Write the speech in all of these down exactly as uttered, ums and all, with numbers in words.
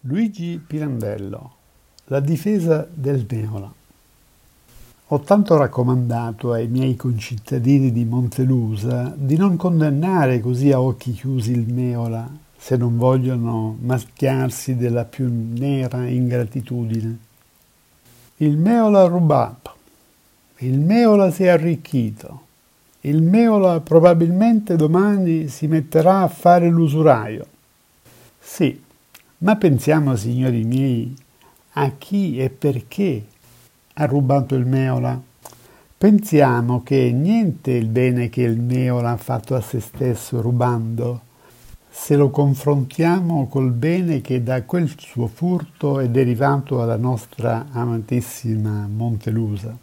Luigi Pirandello, la difesa del Meola. Ho tanto raccomandato ai miei concittadini di Montelusa di non condannare così a occhi chiusi il Meola se non vogliono macchiarsi della più nera ingratitudine. Il Meola ha rubato, il Meola si è arricchito, il Meola probabilmente domani si metterà a fare l'usuraio. Sì, ma pensiamo, signori miei, a chi e perché ha rubato il Meola. Pensiamo che niente il bene che il Meola ha fatto a se stesso rubando, se lo confrontiamo col bene che da quel suo furto è derivato alla nostra amatissima Montelusa.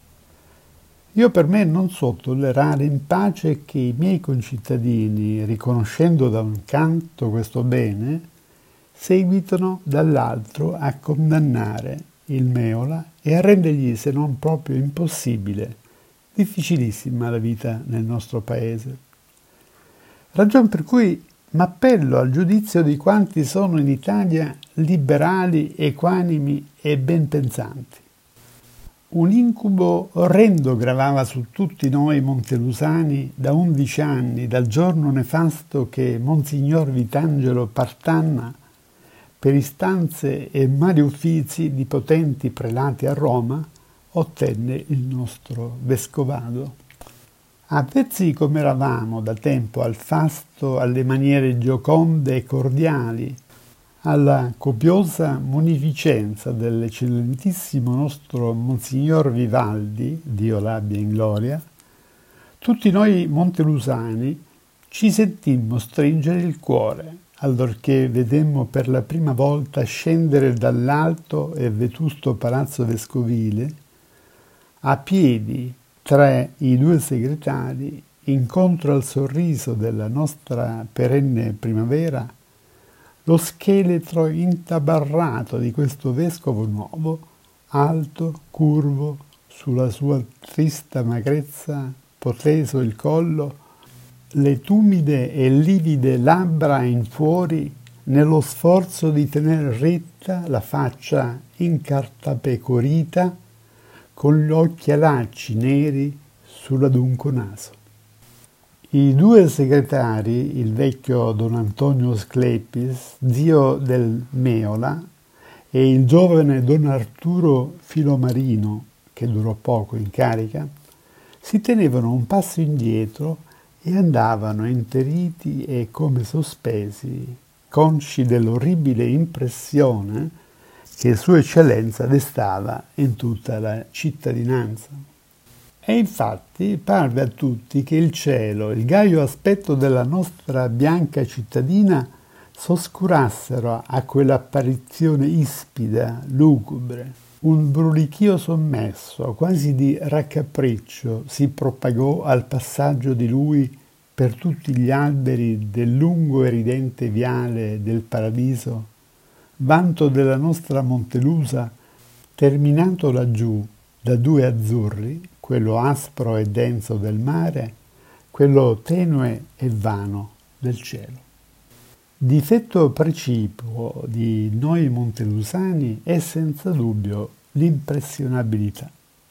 Io per me non so tollerare in pace che i miei concittadini, riconoscendo da un canto questo bene, seguitano dall'altro a condannare il Meola e a rendergli, se non proprio impossibile, difficilissima la vita nel nostro paese. Ragion per cui m'appello al giudizio di quanti sono in Italia liberali, equanimi e ben pensanti. Un incubo orrendo gravava su tutti noi montelusani da undici anni, dal giorno nefasto che Monsignor Vitangelo Partanna, per istanze e mali uffizi di potenti prelati a Roma, ottenne il nostro vescovado. Avvezzi come eravamo da tempo al fasto, alle maniere gioconde e cordiali, alla copiosa munificenza dell'eccellentissimo nostro Monsignor Vivaldi, Dio l'abbia in gloria, tutti noi montelusani ci sentimmo stringere il cuore allorché vedemmo per la prima volta scendere dall'alto e vetusto palazzo vescovile, a piedi tra i due segretari, incontro al sorriso della nostra perenne primavera, lo scheletro intabarrato di questo vescovo nuovo, alto, curvo, sulla sua trista magrezza proteso il collo, le tumide e livide labbra in fuori nello sforzo di tener ritta la faccia incartapecorita con gli occhialacci neri sull'adunco naso. I due segretari, il vecchio Don Antonio Sclepis, zio del Meola, e il giovane Don Arturo Filomarino, che durò poco in carica, si tenevano un passo indietro e andavano interiti e come sospesi, consci dell'orribile impressione che Sua Eccellenza destava in tutta la cittadinanza. E infatti parve a tutti che il cielo e il gaio aspetto della nostra bianca cittadina s'oscurassero a quell'apparizione ispida, lugubre. Un brulichio sommesso, quasi di raccapriccio, si propagò al passaggio di lui per tutti gli alberi del lungo e ridente viale del Paradiso, vanto della nostra Montelusa, terminato laggiù da due azzurri, quello aspro e denso del mare, quello tenue e vano del cielo. Difetto precipuo di noi montelusani è senza dubbio l'impressionabilità.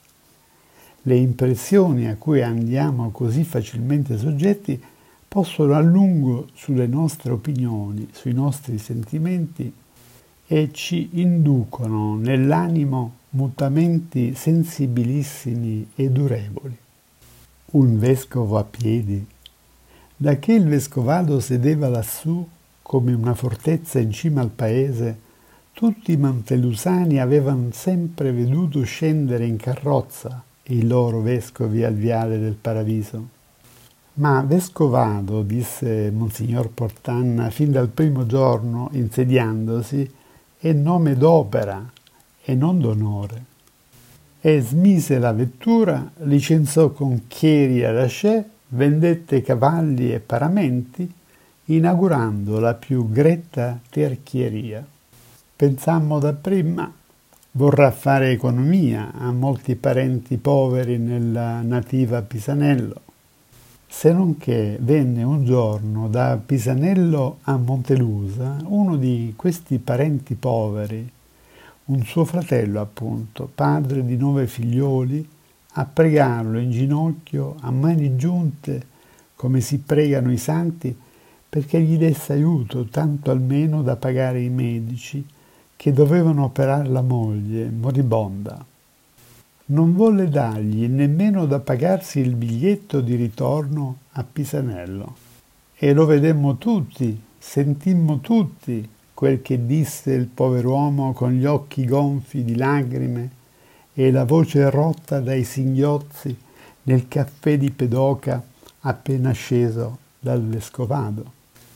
Le impressioni a cui andiamo così facilmente soggetti possono a lungo sulle nostre opinioni, sui nostri sentimenti e ci inducono nell'animo mutamenti sensibilissimi e durevoli. Un vescovo a piedi, da che il vescovado sedeva lassù come una fortezza in cima al paese, tutti i montelusani avevano sempre veduto scendere in carrozza i loro vescovi al viale del Paradiso. Ma vescovado, disse Monsignor Portanna fin dal primo giorno insediandosi, è nome d'opera e non d'onore. E smise la vettura, licenziò conchieri ad ascè, vendette cavalli e paramenti, inaugurando la più gretta terchieria. Pensammo dapprima, vorrà fare economia a molti parenti poveri nella nativa Pisanello. se non che venne un giorno da Pisanello a Montelusa uno di questi parenti poveri, un suo fratello appunto, padre di nove figlioli, a pregarlo in ginocchio, a mani giunte, come si pregano i santi, perché gli desse aiuto, tanto almeno da pagare i medici che dovevano operare la moglie, moribonda. Non volle dargli nemmeno da pagarsi il biglietto di ritorno a Pisanello. E lo vedemmo tutti, sentimmo tutti quel che disse il pover'uomo con gli occhi gonfi di lagrime e la voce rotta dai singhiozzi nel caffè di Pedoca appena sceso dal vescovado.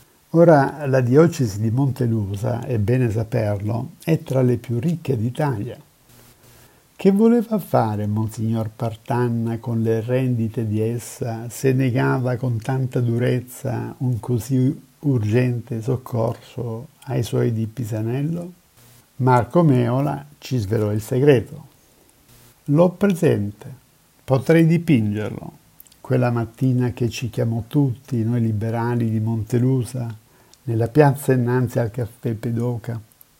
Ora la diocesi di Montelusa, è bene saperlo, è tra le più ricche d'Italia. Che voleva fare Monsignor Partanna con le rendite di essa se negava con tanta durezza un così urgente soccorso ai suoi di Pisanello? Marco Meola ci svelò il segreto. L'ho presente, potrei dipingerlo, quella mattina che ci chiamò tutti, noi liberali di Montelusa, nella piazza innanzi al caffè Pedoca.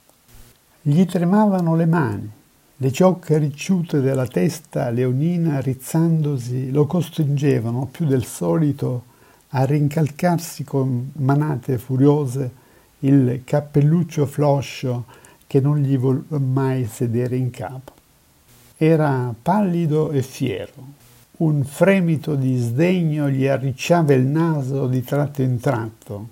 Gli tremavano le mani. Le ciocche ricciute della testa leonina, rizzandosi, lo costringevano più del solito a rincalcarsi con manate furiose il cappelluccio floscio che non gli voleva mai sedere in capo. Era pallido e fiero. Un fremito di sdegno gli arricciava il naso di tratto in tratto.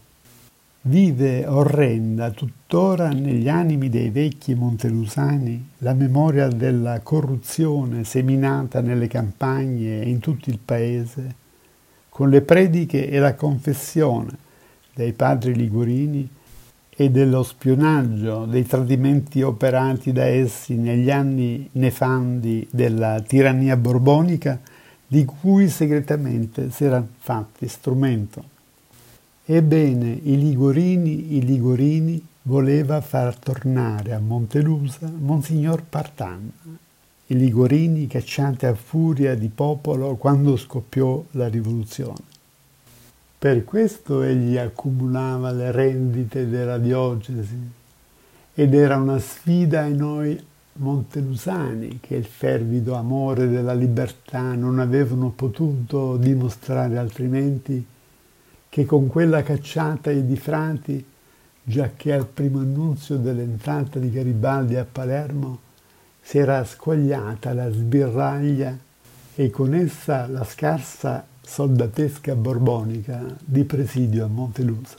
Vive orrenda tuttora negli animi dei vecchi montelusani la memoria della corruzione seminata nelle campagne e in tutto il paese, con le prediche e la confessione dei padri ligurini e dello spionaggio, dei tradimenti operati da essi negli anni nefandi della tirannia borbonica di cui segretamente si erano fatti strumento. Ebbene, i Ligurini, i Ligurini voleva far tornare a Montelusa Monsignor Partanna, i Ligurini cacciati a furia di popolo quando scoppiò la rivoluzione. Per questo egli accumulava le rendite della diocesi ed era una sfida ai noi montelusani che il fervido amore della libertà non avevano potuto dimostrare altrimenti che con quella cacciata di frati, giacché al primo annunzio dell'entrata di Garibaldi a Palermo si era squagliata la sbirraglia e con essa la scarsa soldatesca borbonica di presidio a Montelusa.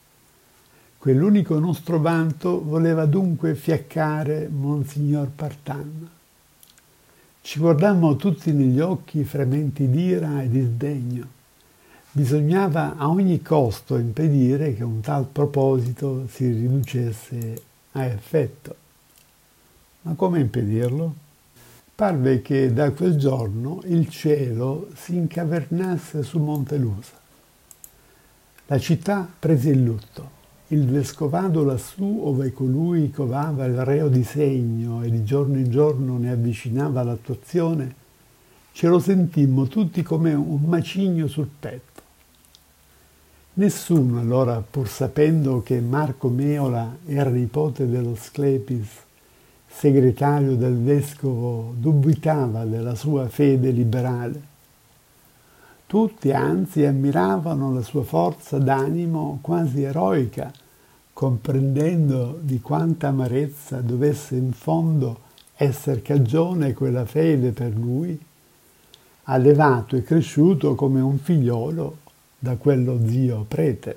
Quell'unico nostro vanto voleva dunque fiaccare Monsignor Partanna. Ci guardammo tutti negli occhi frementi d'ira e di sdegno. Bisognava a ogni costo impedire che un tal proposito si riducesse a effetto. Ma come impedirlo? Parve che da quel giorno il cielo si incavernasse su Montelusa. La città prese il lutto. Il vescovado lassù, ove colui covava il reo di segno e di giorno in giorno ne avvicinava l'attuazione, ce lo sentimmo tutti come un macigno sul petto. Nessuno allora, pur sapendo che Marco Meola era nipote dello Sclepis, segretario del vescovo, dubitava della sua fede liberale. Tutti anzi ammiravano la sua forza d'animo quasi eroica, comprendendo di quanta amarezza dovesse in fondo esser cagione quella fede per lui, allevato e cresciuto come un figliolo da quello zio prete.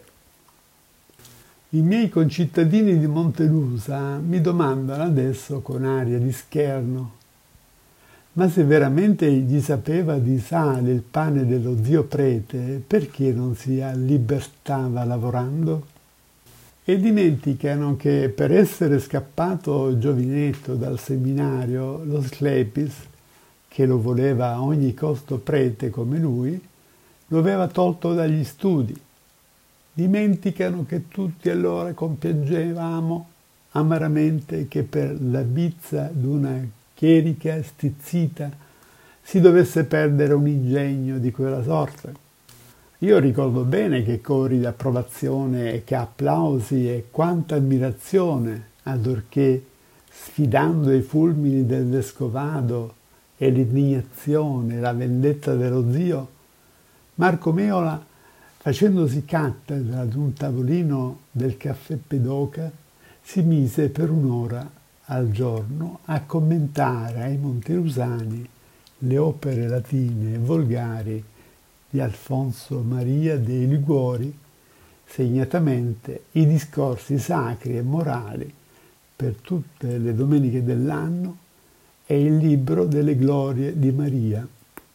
I miei concittadini di Montelusa mi domandano adesso con aria di scherno: ma se veramente gli sapeva di sale il pane dello zio prete, perché non si allibertava lavorando? E dimenticano che per essere scappato giovinetto dal seminario, lo Sclepis, che lo voleva a ogni costo prete come lui, lo aveva tolto dagli studi. Dimenticano che tutti allora compiangevamo amaramente che per la bizza d'una chierica stizzita si dovesse perdere un ingegno di quella sorte. Io ricordo bene che cori d'approvazione e che applausi e quanta ammirazione, allorché, sfidando i fulmini del vescovado e l'indignazione e la vendetta dello zio, Marco Meola, facendosi cattedra ad un tavolino del caffè Pedoca, si mise per un'ora al giorno a commentare ai monterusani le opere latine e volgari di Alfonso Maria dei Liguori, segnatamente i discorsi sacri e morali per tutte le domeniche dell'anno e il libro delle glorie di Maria.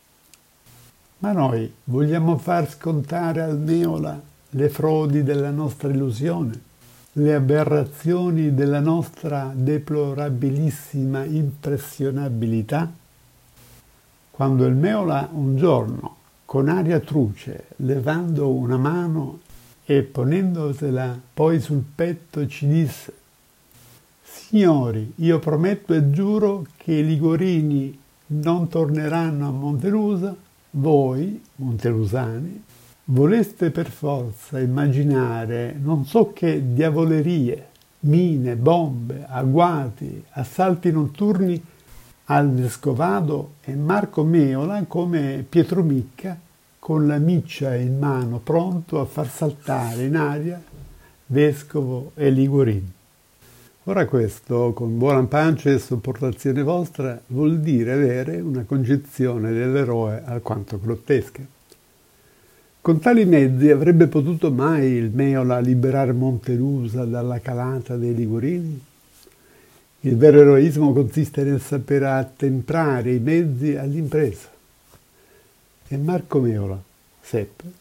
Ma noi vogliamo far scontare al Meola le frodi della nostra illusione, le aberrazioni della nostra deplorabilissima impressionabilità? Quando il Meola un giorno, con aria truce, levando una mano e ponendosela poi sul petto, ci disse: «Signori, io prometto e giuro che i liguorini non torneranno a Montelusa. Voi, montelusani, voleste per forza immaginare non so che diavolerie, mine, bombe, agguati, assalti notturni al vescovado e Marco Meola come Pietro Micca con la miccia in mano pronto a far saltare in aria vescovo e liguorini. Ora questo, con buona pace e sopportazione vostra, vuol dire avere una concezione dell'eroe alquanto grottesca. Con tali mezzi avrebbe potuto mai il Meola liberare Montelusa dalla calata dei liguorini? Il vero eroismo consiste nel sapere attemprare i mezzi all'impresa. E Marco Meola seppe.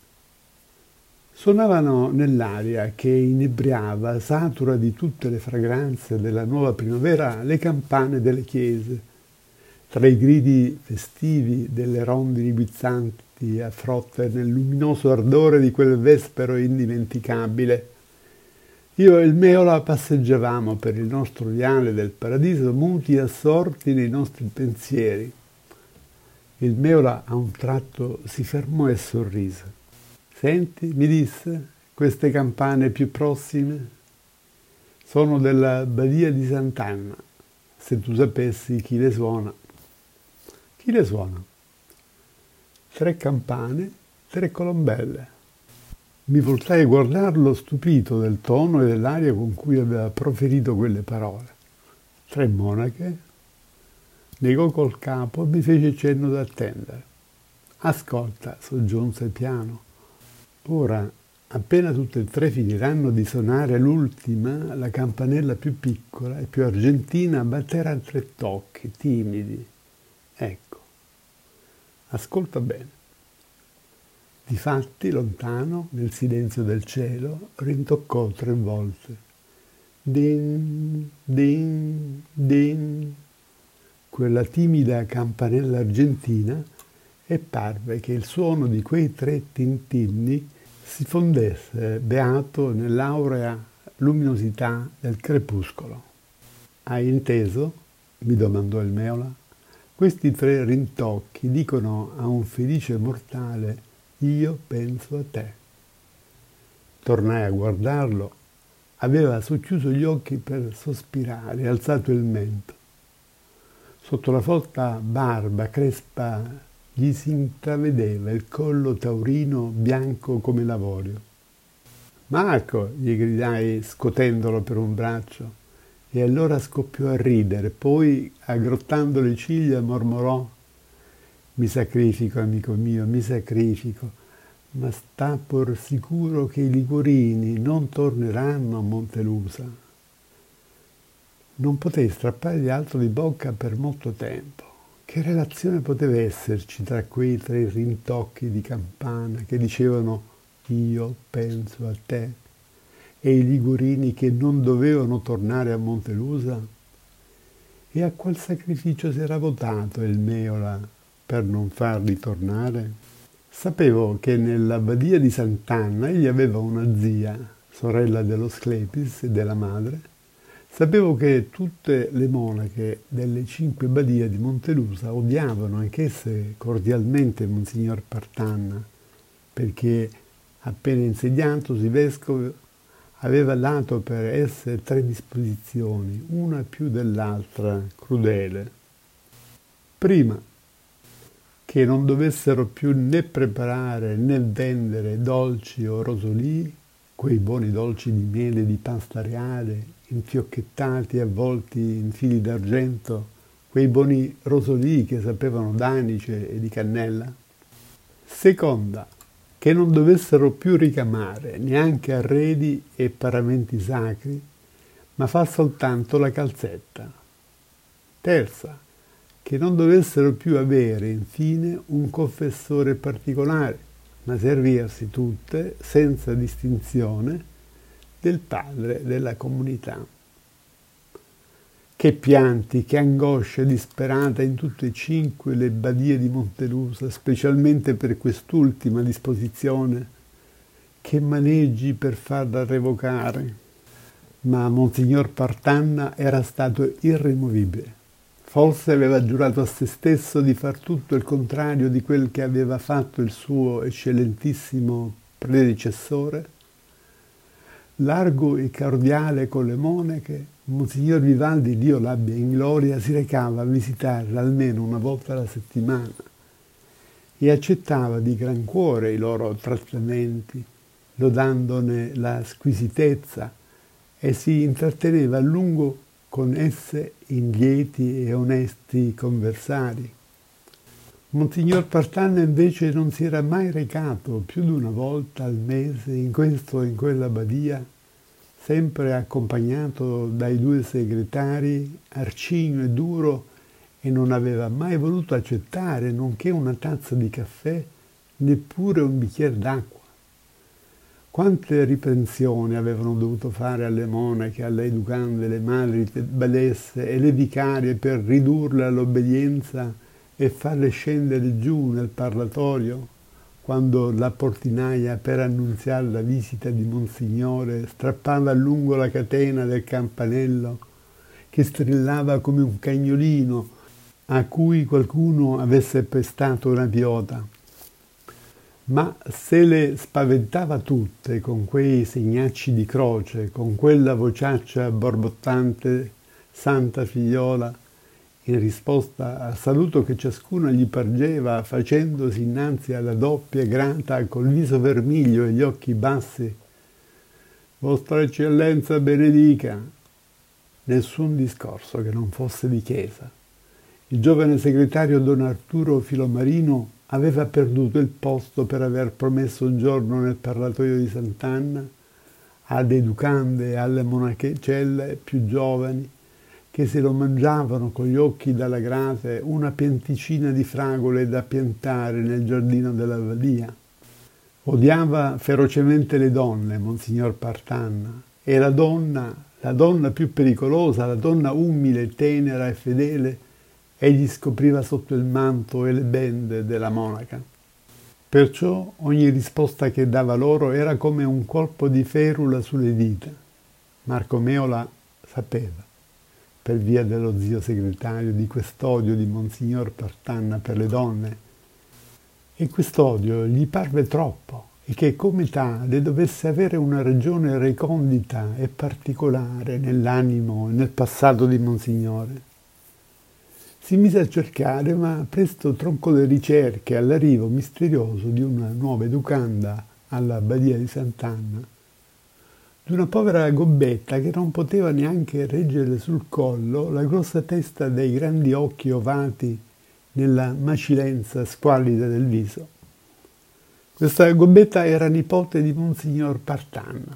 Suonavano nell'aria che inebriava, satura di tutte le fragranze della nuova primavera, le campane delle chiese. Tra i gridi festivi delle rondini guizzanti a frotte nel luminoso ardore di quel vespero indimenticabile, io e il Meola passeggiavamo per il nostro viale del paradiso, muti e assorti nei nostri pensieri. Il Meola a un tratto si fermò e sorrise. «Senti», mi disse, «queste campane più prossime sono della Badia di Sant'Anna, se tu sapessi chi le suona». «Chi le suona?» «Tre campane, tre colombelle». Mi voltai a guardarlo stupito del tono e dell'aria con cui aveva proferito quelle parole. «Tre monache?» Negò col capo e mi fece cenno d'attendere. «Ascolta», soggiunse piano, «ora, appena tutte e tre finiranno di suonare l'ultima, la campanella più piccola e più argentina batterà tre tocchi, timidi. Ecco, ascolta bene». Difatti, lontano, nel silenzio del cielo, rintoccò tre volte. Din, din, din, quella timida campanella argentina, e parve che il suono di quei tre tintinni si fondesse beato nell'aurea luminosità del crepuscolo. «Hai inteso?» mi domandò il Meola. «Questi tre rintocchi dicono a un felice mortale: io penso a te». Tornai a guardarlo. Aveva socchiuso gli occhi per sospirare e alzato il mento. Sotto la folta barba crespa gli si intravedeva il collo taurino bianco come l'avorio. «Marco!» gli gridai scotendolo per un braccio, e allora scoppiò a ridere, poi, aggrottando le ciglia, mormorò: «Mi sacrifico, amico mio, mi sacrifico, ma sta por sicuro che i liguorini non torneranno a Montelusa». Non potei strappargli altro di bocca per molto tempo. Che relazione poteva esserci tra quei tre rintocchi di campana che dicevano «io penso a te» e i liguorini che non dovevano tornare a Montelusa? E a qual sacrificio si era votato il Meola per non farli tornare? Sapevo che nella Badia di Sant'Anna egli aveva una zia, sorella dello Sclepis e della madre. Sapevo che tutte le monache delle cinque badie di Montelusa odiavano anch'esse cordialmente Monsignor Partanna perché appena insediatosi vescovo aveva dato per esse tre disposizioni, una più dell'altra crudele. Prima, che non dovessero più né preparare né vendere dolci o rosolii, quei buoni dolci di miele di pasta reale, infiocchettati e avvolti in fili d'argento, quei buoni rosolii che sapevano d'anice e di cannella. Seconda, che non dovessero più ricamare neanche arredi e paramenti sacri, ma far soltanto la calzetta. Terza, che non dovessero più avere, infine, un confessore particolare, ma servirsi tutte, senza distinzione, del padre della comunità. Che pianti, che angoscia disperata in tutte e cinque le badie di Montelusa, specialmente per quest'ultima disposizione, che maneggi per farla revocare. Ma Monsignor Partanna era stato irremovibile. Forse aveva giurato a se stesso di far tutto il contrario di quel che aveva fatto il suo eccellentissimo predecessore. Largo e cordiale con le monache, Monsignor Vivaldi, Dio l'abbia in gloria, si recava a visitarle almeno una volta alla settimana e accettava di gran cuore i loro trattamenti, lodandone la squisitezza, e si intratteneva a lungo con esse in lieti e onesti conversari. Monsignor Partanna invece non si era mai recato più di una volta al mese in questo o in quella badia, sempre accompagnato dai due segretari, arcigno e duro, e non aveva mai voluto accettare nonché una tazza di caffè, neppure un bicchiere d'acqua. Quante riprensioni avevano dovuto fare alle monache, alle educande, le madri badesse e le vicarie per ridurle all'obbedienza e farle scendere giù nel parlatorio, quando la portinaia, per annunziare la visita di Monsignore, strappava a lungo la catena del campanello, che strillava come un cagnolino a cui qualcuno avesse pestato una piota. Ma se le spaventava tutte con quei segnacci di croce, con quella vociaccia borbottante, santa figliola, in risposta al saluto che ciascuna gli pargeva, facendosi innanzi alla doppia grata col viso vermiglio e gli occhi bassi, «Vostra Eccellenza benedica!» Nessun discorso che non fosse di chiesa. Il giovane segretario Don Arturo Filomarino aveva perduto il posto per aver promesso un giorno nel parlatorio di Sant'Anna ad educande e alle monachelle più giovani, che se lo mangiavano con gli occhi dalla grate, una pianticina di fragole da piantare nel giardino della Badia. Odiava ferocemente le donne, Monsignor Partanna, e la donna, la donna più pericolosa, la donna umile, tenera e fedele, egli scopriva sotto il manto e le bende della monaca. Perciò ogni risposta che dava loro era come un colpo di ferula sulle dita. Marco Meola sapeva, per via dello zio segretario, di quest'odio di Monsignor Partanna per le donne, e quest'odio gli parve troppo, e che come tale dovesse avere una ragione recondita e particolare nell'animo e nel passato di Monsignore. Si mise a cercare, ma presto troncò le ricerche all'arrivo misterioso di una nuova educanda alla Badia di Sant'Anna, di una povera gobbetta che non poteva neanche reggere sul collo la grossa testa dei grandi occhi ovati nella macilenza squallida del viso. Questa gobbetta era nipote di Monsignor Partanna,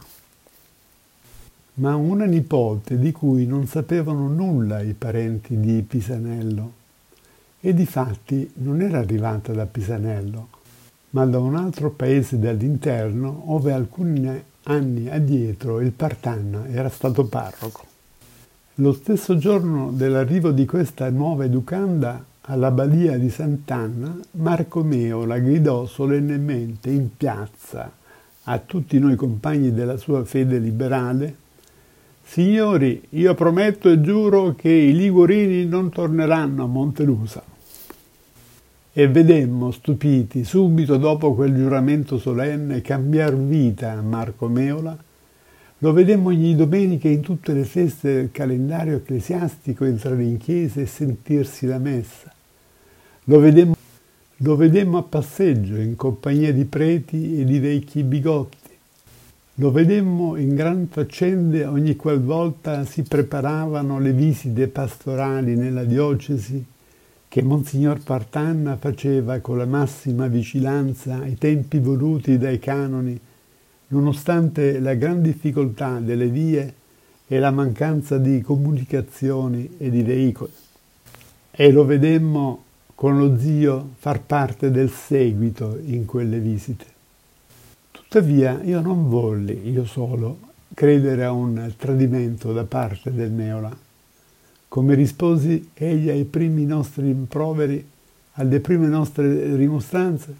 ma una nipote di cui non sapevano nulla i parenti di Pisanello, e difatti non era arrivata da Pisanello, ma da un altro paese dell'interno, ove alcuni anni addietro il Partanna era stato parroco. Lo stesso giorno dell'arrivo di questa nuova educanda alla Badia di Sant'Anna, Marco Meo la gridò solennemente in piazza a tutti noi compagni della sua fede liberale: «Signori, io prometto e giuro che i liguorini non torneranno a Montelusa». e vedemmo, stupiti, subito dopo quel giuramento solenne, cambiar vita a Marco Meola. Lo vedemmo ogni domenica in tutte le feste del calendario ecclesiastico entrare in chiesa e sentirsi la messa. Lo vedemmo, lo vedemmo a passeggio in compagnia di preti e di vecchi bigotti. Lo vedemmo in gran faccende ogni qualvolta si preparavano le visite pastorali nella diocesi che Monsignor Partanna faceva con la massima vigilanza ai tempi voluti dai canoni, nonostante la gran difficoltà delle vie e la mancanza di comunicazioni e di veicoli. E lo vedemmo con lo zio far parte del seguito in quelle visite. Tuttavia io non volli, io solo, credere a un tradimento da parte del Meola. Come risposi egli ai primi nostri rimproveri, alle prime nostre rimostranze?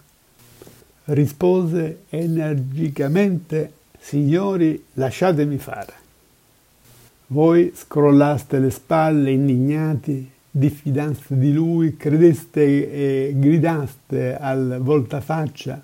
Rispose energicamente: signori, lasciatemi fare. Voi scrollaste le spalle indignati, diffidaste di lui, credeste e gridaste al voltafaccia.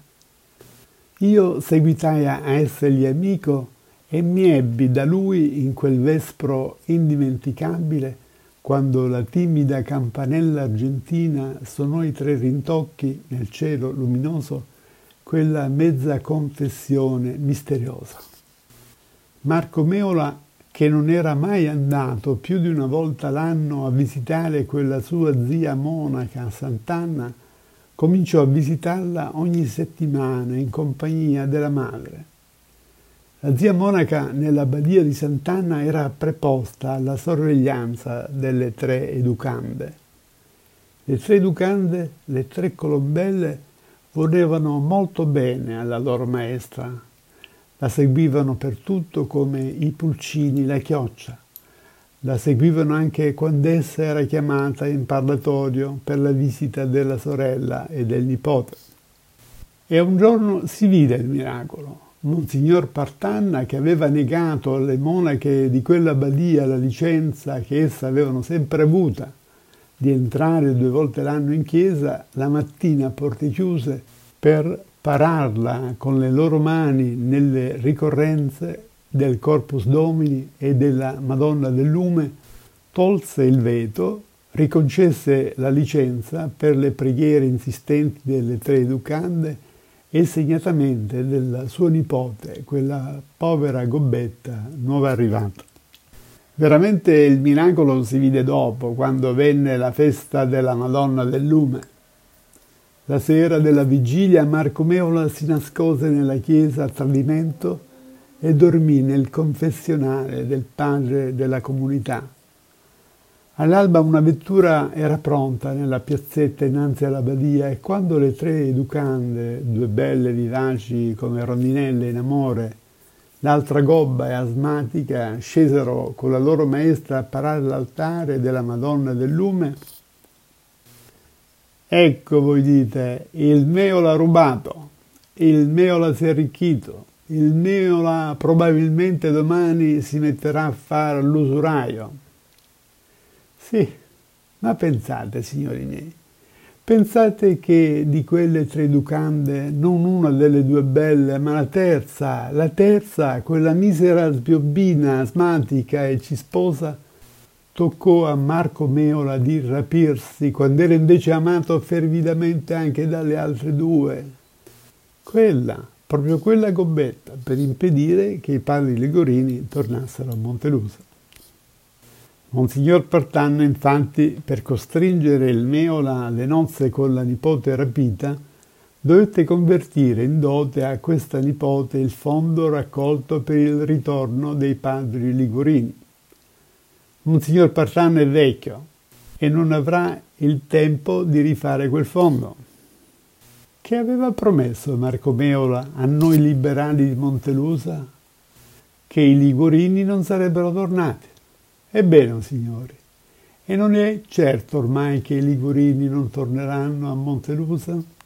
Io seguitai a essergli amico e mi ebbi da lui in quel vespro indimenticabile, quando la timida campanella argentina suonò i tre rintocchi nel cielo luminoso, quella mezza confessione misteriosa. Marco Meola, che non era mai andato più di una volta l'anno a visitare quella sua zia monaca a Sant'Anna, cominciò a visitarla ogni settimana in compagnia della madre. La zia monaca nella badia di Sant'Anna era preposta alla sorveglianza delle tre educande. Le tre educande, le tre colombelle, volevano molto bene alla loro maestra. La seguivano per tutto come i pulcini la chioccia. La seguivano anche quando essa era chiamata in parlatorio per la visita della sorella e del nipote. E un giorno si vide il miracolo. Monsignor Partanna, che aveva negato alle monache di quella badia la licenza che esse avevano sempre avuta di entrare due volte l'anno in chiesa, la mattina a porte chiuse, per pararla con le loro mani nelle ricorrenze del Corpus Domini e della Madonna del Lume, tolse il veto, riconcesse la licenza per le preghiere insistenti delle tre educande e segnatamente della sua nipote, quella povera gobbetta nuova arrivata. Veramente il miracolo si vide dopo, quando venne la festa della Madonna del Lume. La sera della vigilia Marco Meola si nascose nella chiesa a tradimento e dormì nel confessionale del padre della comunità. All'alba una vettura era pronta nella piazzetta innanzi alla badia e quando le tre educande, due belle vivaci come rondinelle in amore, l'altra gobba e asmatica, scesero con la loro maestra a parare l'altare della Madonna del Lume, ecco, voi dite, il Meola ha rubato, il Meola si è arricchito, il Meola probabilmente domani si metterà a fare l'usuraio. Sì, ma pensate, signori miei, pensate che di quelle tre educande, non una delle due belle, ma la terza, la terza, quella misera sbiobbina, asmatica e cisposa, toccò a Marco Meola di rapirsi quando era invece amato fervidamente anche dalle altre due. Quella, proprio quella gobbetta, per impedire che i padri Ligorini tornassero a Montelusa. Monsignor Partanna, infatti, per costringere il Meola alle nozze con la nipote rapita, dovette convertire in dote a questa nipote il fondo raccolto per il ritorno dei padri Ligorini. Monsignor Partanna è vecchio e non avrà il tempo di rifare quel fondo. Che aveva promesso Marco Meola a noi liberali di Montelusa? Che i Ligorini non sarebbero tornati. Ebbene, signori, e non è certo ormai che i Ligorini non torneranno a Montelusa?